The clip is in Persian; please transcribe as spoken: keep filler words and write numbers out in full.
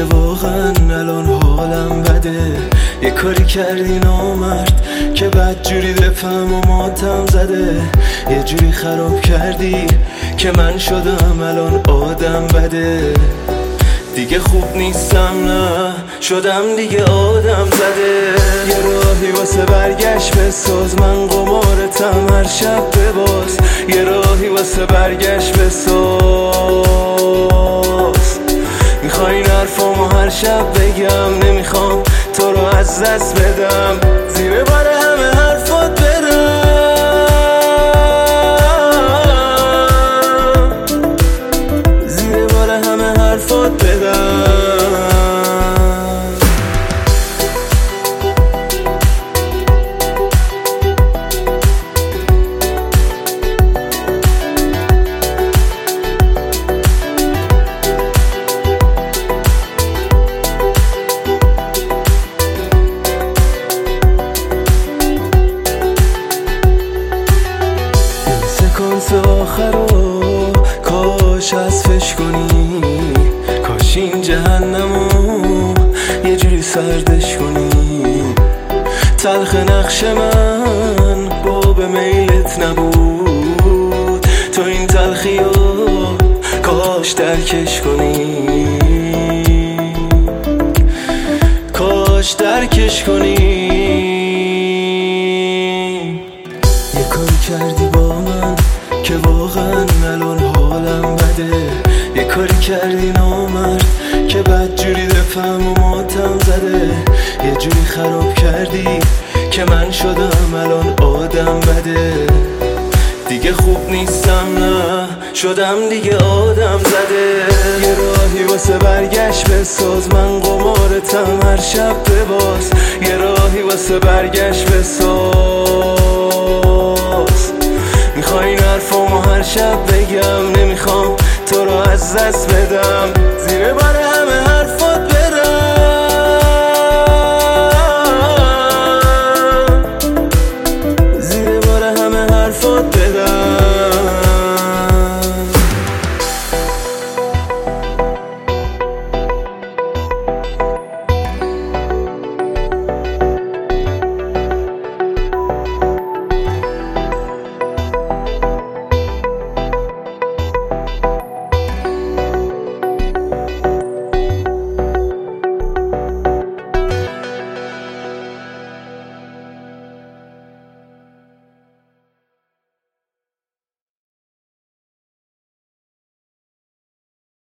که واقعا الان حالم بده. یه کاری کردی نامرد که بدجوری بفهم و ماتم زده. یه جوری خراب کردی که من شدم الان آدم بده. دیگه خوب نیستم نه شدم دیگه آدم زده. یه راهی واسه برگشت بساز، من قمارتم هر شب بباز. یه راهی واسه برگشت بساز. میخوای این حرفامو هر شب بگم، نمیخوام تو رو از دست بدم. زیر بار همه حرفات برم، زیر بار همه حرفات بدم. سکانس آخرو کاش حذفش کنی، کاش این جهنمو یه جوری سردش کنی. تلخ نقش من باب میلت نبود، تو این تلخیو کاش درکش کنی، کاش درکش کنی. یه کاری کردی با من که واقعا الان حالم بده. یه کاری کردی نامرد که بدجوری بفهم و ماتم زده. یه جوری خراب کردی که من شدم الان آدم بده. دیگه خوب نیستم نه شدم دیگه آدم زده. یه راهی واسه برگشت بساز، من قمارتم هر شب بباز. یه راهی واسه برگشت بساز. میخوای این حرفامو هر شب بگم، نمیخوام تو رو از دست بدم. زیر بار